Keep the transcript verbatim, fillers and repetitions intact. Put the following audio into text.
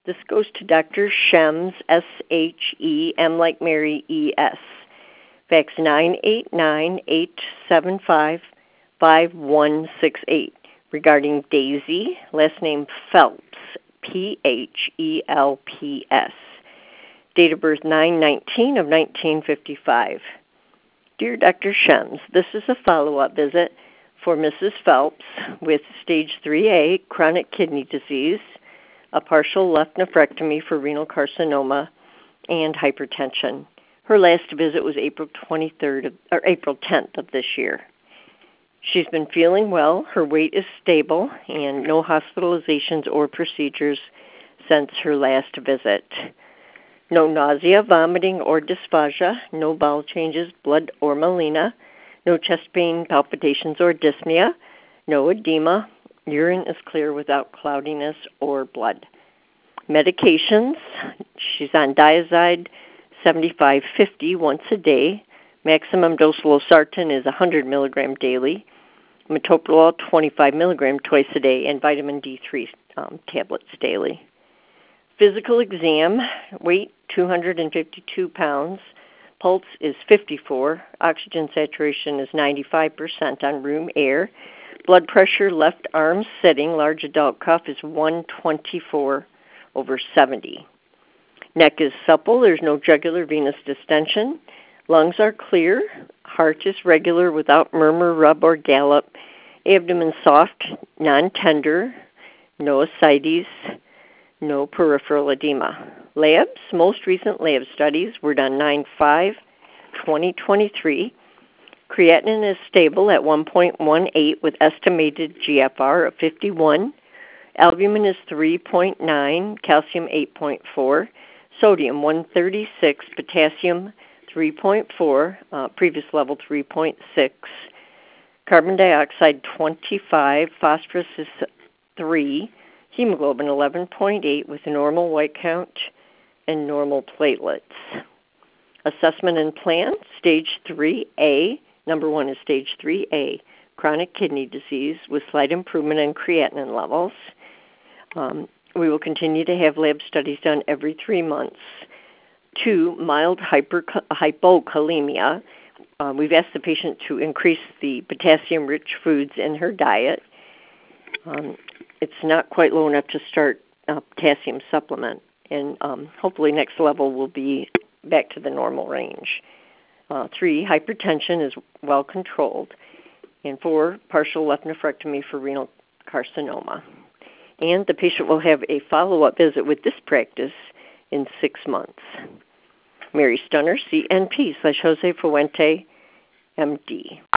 This goes to Doctor Shems, S H E M like Mary, E S. Fax nine eight nine, eight seven five, five one six eight regarding Daisy, last name Phelps, P H E L P S. Date of birth nine nineteen of nineteen fifty-five. Dear Doctor Shems, this is a follow-up visit for Missus Phelps with stage three A chronic kidney disease, a partial left nephrectomy for renal carcinoma, and hypertension. Her last visit was April twenty-third of, or April tenth of this year. She's been feeling well. Her weight is stable, and no hospitalizations or procedures since her last visit. No nausea, vomiting, or dysphagia. No bowel changes, blood, or melena. No chest pain, palpitations, or dyspnea. No edema. Urine is clear without cloudiness or blood. Medications. She's on Diazide seventy-five fifty once a day. Maximum dose losartan is one hundred milligrams daily. Metoprolol twenty-five milligrams twice a day, and vitamin D three um, tablets daily. Physical exam, weight two hundred fifty-two pounds. Pulse is fifty-four. Oxygen saturation is ninety-five percent on room air. Blood pressure, left arm sitting, large adult cuff is one twenty-four over seventy. Neck is supple. There's no jugular venous distension. Lungs are clear. Heart is regular without murmur, rub, or gallop. Abdomen soft, non-tender. No ascites. No peripheral edema. Labs, most recent lab studies were done nine five twenty twenty-three. Creatinine is stable at one point one eight with estimated G F R of fifty-one. Albumin is three point nine, calcium eight point four, sodium one thirty-six, potassium three point four, uh, previous level three point six, carbon dioxide twenty-five, phosphorus is three, hemoglobin eleven point eight with a normal white count and normal platelets. Assessment and plan, stage three A. Number one is stage three A, chronic kidney disease with slight improvement in creatinine levels. Um, we will continue to have lab studies done every three months. Two, mild hyper, hypokalemia. Uh, we've asked the patient to increase the potassium-rich foods in her diet. Um, it's not quite low enough to start a potassium supplement, and um, hopefully next level will be back to the normal range. Uh, three, hypertension is well controlled. And four, partial left nephrectomy for renal carcinoma. And the patient will have a follow-up visit with this practice in six months. Mary Stunner, C N P slash Jose Fuente, M D.